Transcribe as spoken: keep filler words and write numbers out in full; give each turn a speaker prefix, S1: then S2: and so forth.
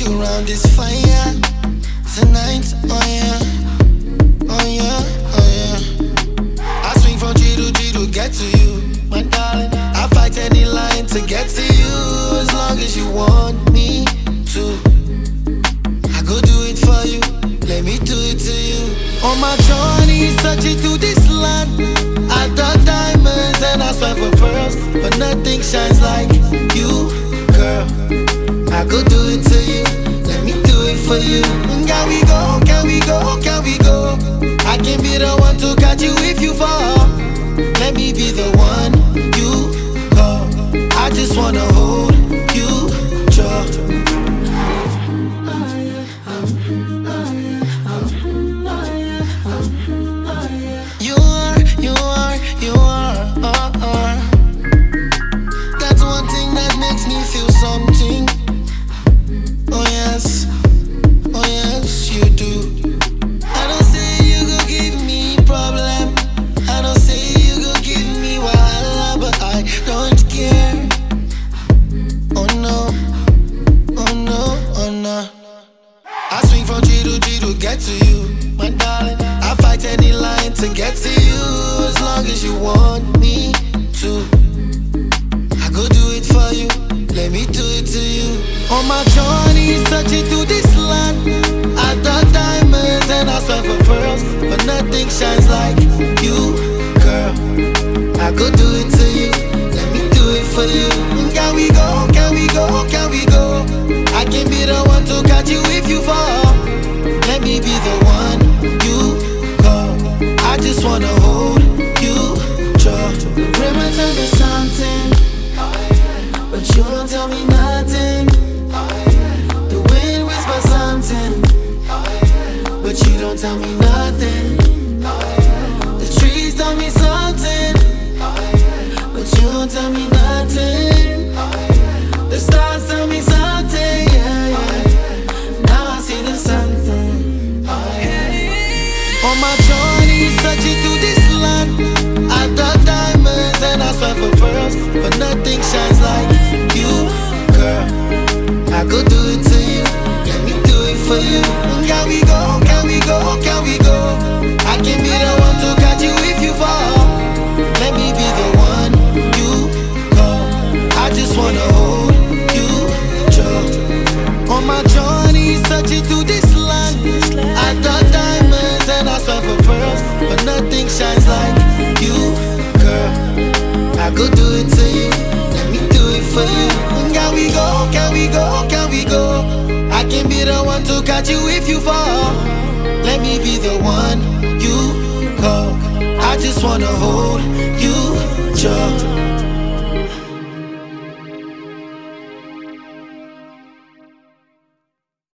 S1: you around this fire tonight, oh yeah, oh yeah, oh yeah. I swing from G to G to get to you, my darling. I fight any line to get to you, as long as you want me to. I go do it for you, let me do it to you. On my journey, searching through this land, I dug diamonds and I swear for pearls, but nothing shines like you, girl. I go do it to you, let me do it for you. Can we go, can we go, can we go? I can be the one to catch you if you fall. Let me be the one you call. I just wanna hold you, jaw. You are, you are, you are, uh, uh. That's one thing that makes me feel something. Oh yes, oh yes, you do. I don't say you go give me problem, I don't say you go give me wahala, but I don't care. Oh no, oh no, oh no. I swing from G to G to get to you, my darling. I fight any line to get to you, as long as you want me to. I go do it for you, let me do it to you. On my journey, searching through this land, I dug diamonds and I swear for pearls, but nothing shines like you, girl. I go do it to you, let me do it for you. Can we go, can we go, can we go? I can be the one to catch you if you fall. Let me be the one you call. I just wanna hold you, jaw. The river tell me something, but you don't tell me nothing. The wind whispers something, but you don't tell me nothing. The trees tell me something, but you don't tell me nothing. The stars tell me something, yeah, yeah. Now I see the something. On my journey, searching through this land, I dug diamonds and I swear for pearls, but nothing shines like you, girl. I go do it to you, let me do it for you. Can we go, can we go, can we go? I can be the one to catch you if you fall. Let me be the one you call. I just wanna hold you, jaw. On my journey, searching through this land, I dug diamonds and I swear for pearls, but nothing shines like you, girl. I go do it to you, let me do it for you. Can we go, can we go, can we go? I can be the one to catch you if you fall. Let me be the one you call. I just wanna hold you, jaw.